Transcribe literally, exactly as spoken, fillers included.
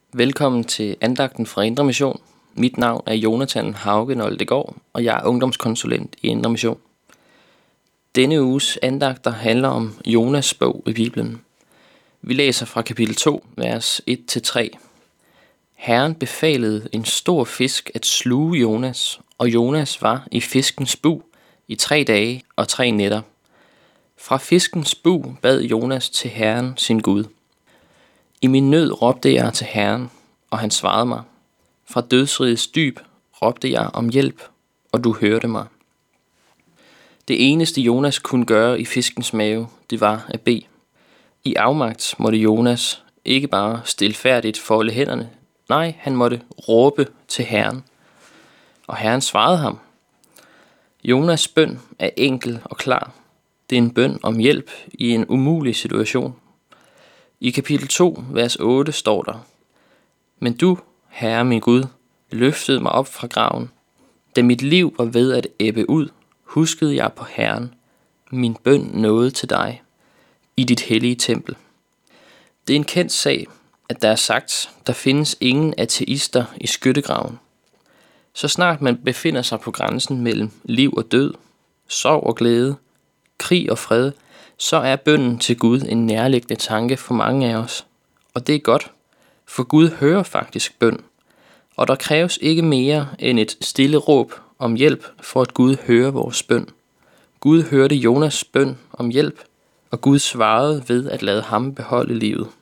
Velkommen til andagten fra Indre Mission. Mit navn er Jonathan Hauge Noldegaard, og jeg er ungdomskonsulent i Indre Mission. Denne uges andagter handler om Jonas bog i Bibelen. Vi læser fra kapitel to, vers et til tre. Herren befalede en stor fisk at sluge Jonas, og Jonas var i fiskens bug i tre dage og tre nætter. Fra fiskens bug bad Jonas til Herren sin Gud. I min nød råbte jeg til Herren, og han svarede mig. Fra dødsrigets dyb råbte jeg om hjælp, og du hørte mig. Det eneste Jonas kunne gøre i fiskens mave, det var at bede. I afmagt måtte Jonas ikke bare stilfærdigt folde hænderne, nej, han måtte råbe til Herren. Og Herren svarede ham. Jonas' bøn er enkel og klar. Det er en bøn om hjælp i en umulig situation. I kapitel to, vers otte står der: Men du, Herre min Gud, løftede mig op fra graven. Da mit liv var ved at ebbe ud, huskede jeg på Herren. Min bøn nåede til dig i dit hellige tempel. Det er en kendt sag, at der er sagt, der findes ingen ateister i skyttegraven. Så snart man befinder sig på grænsen mellem liv og død, sorg og glæde, krig og fred, så er bønnen til Gud en nærliggende tanke for mange af os. Og det er godt, for Gud hører faktisk bøn. Og der kræves ikke mere end et stille råb om hjælp, for at Gud hører vores bøn. Gud hørte Jonas' bøn om hjælp, og Gud svarede ved at lade ham beholde livet.